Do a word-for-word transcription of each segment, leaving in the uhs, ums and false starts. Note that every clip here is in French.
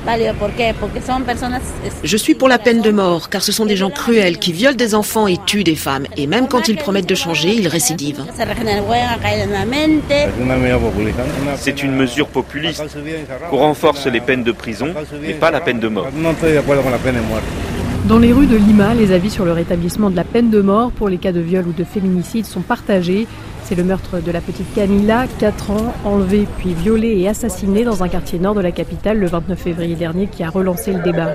Je suis pour la peine de mort, car ce sont des gens cruels qui violent des enfants et tuent des femmes. Et même quand ils promettent de changer, ils récidivent. C'est une mesure populiste qu'on renforce les peines de prison, mais pas la peine de mort. Dans les rues de Lima, les avis sur le rétablissement de la peine de mort pour les cas de viol ou de féminicide sont partagés. C'est le meurtre de la petite Camila, quatre ans, enlevée puis violée et assassinée dans un quartier nord de la capitale le vingt-neuf février dernier qui a relancé le débat.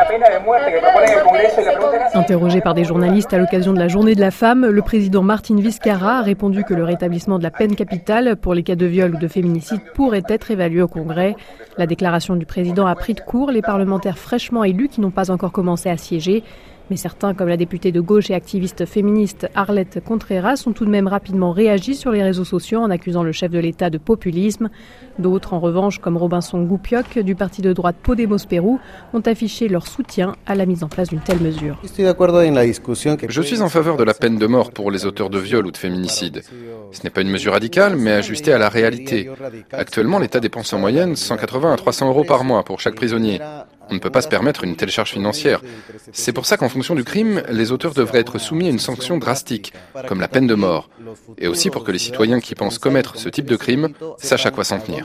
Interrogé par des journalistes à l'occasion de la Journée de la femme, le président Martin Vizcarra a répondu que le rétablissement de la peine capitale pour les cas de viol ou de féminicide pourrait être évalué au Congrès. La déclaration du président a pris de court les parlementaires fraîchement élus qui n'ont pas encore commencé à siéger. Mais certains, comme la députée de gauche et activiste féministe Arlette Contreras, ont tout de même rapidement réagi sur les réseaux sociaux en accusant le chef de l'État de populisme. D'autres, en revanche, comme Robinson Goupioc du parti de droite Podemos Pérou, ont affiché leur soutien à la mise en place d'une telle mesure. Je suis en faveur de la peine de mort pour les auteurs de viol ou de féminicide. Ce n'est pas une mesure radicale, mais ajustée à la réalité. Actuellement, l'État dépense en moyenne cent quatre-vingts à trois cents euros par mois pour chaque prisonnier. On ne peut pas se permettre une telle charge financière. C'est pour ça qu'en fonction du crime, les auteurs devraient être soumis à une sanction drastique, comme la peine de mort. Et aussi pour que les citoyens qui pensent commettre ce type de crime sachent à quoi s'en tenir.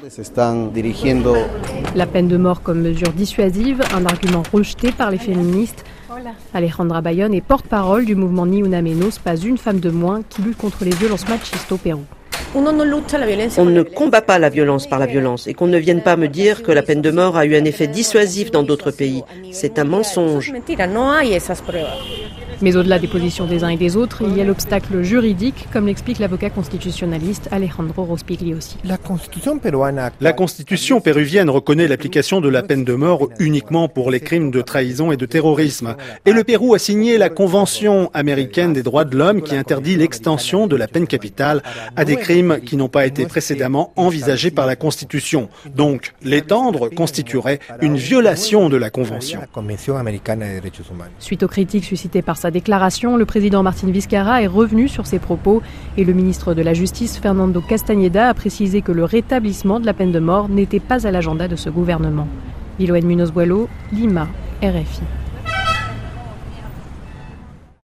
La peine de mort comme mesure dissuasive, un argument rejeté par les féministes. Alejandra Bayón est porte-parole du mouvement Ni Una Menos, pas une femme de moins, qui lutte contre les violences machistes au Pérou. On ne combat pas la violence par la violence et qu'on ne vienne pas me dire que la peine de mort a eu un effet dissuasif dans d'autres pays. C'est un mensonge. Mais au-delà des positions des uns et des autres, il y a l'obstacle juridique, comme l'explique l'avocat constitutionnaliste Alejandro Rospigliosi. La constitution péruvienne... La constitution péruvienne reconnaît l'application de la peine de mort uniquement pour les crimes de trahison et de terrorisme. Et le Pérou a signé la Convention américaine des droits de l'homme qui interdit l'extension de la peine capitale à des crimes qui n'ont pas été précédemment envisagés par la Constitution. Donc, l'étendre constituerait une violation de la Convention. Suite aux critiques suscitées par sa déclaration, le président Martin Vizcarra est revenu sur ses propos et le ministre de la Justice, Fernando Castañeda, a précisé que le rétablissement de la peine de mort n'était pas à l'agenda de ce gouvernement. Liloène Munoz Buelo, Lima, R F I.